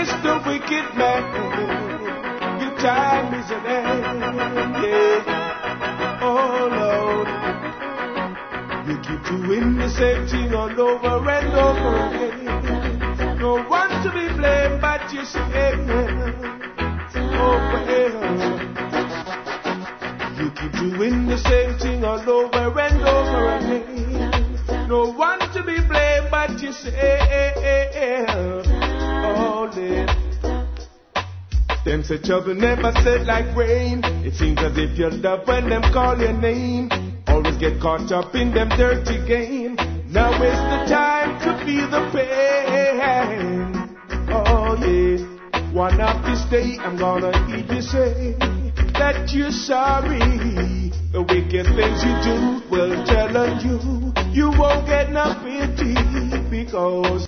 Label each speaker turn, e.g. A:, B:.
A: Mr. Wicked Man, your time is an end. Yeah. Oh Lord, you keep doing the same thing all over and over again. No one to be blamed but yourself. Oh well, you keep doing the same thing all over and over again. No one to be blamed but yourself. Oh, them say trouble never set like rain. It seems as if you love when them call your name. Always get caught up in them dirty game. Now is the time to feel the pain. Oh yeah. One of this day I'm gonna hear you say that you're sorry. The wicked things you do will tell on you. You won't get no pity because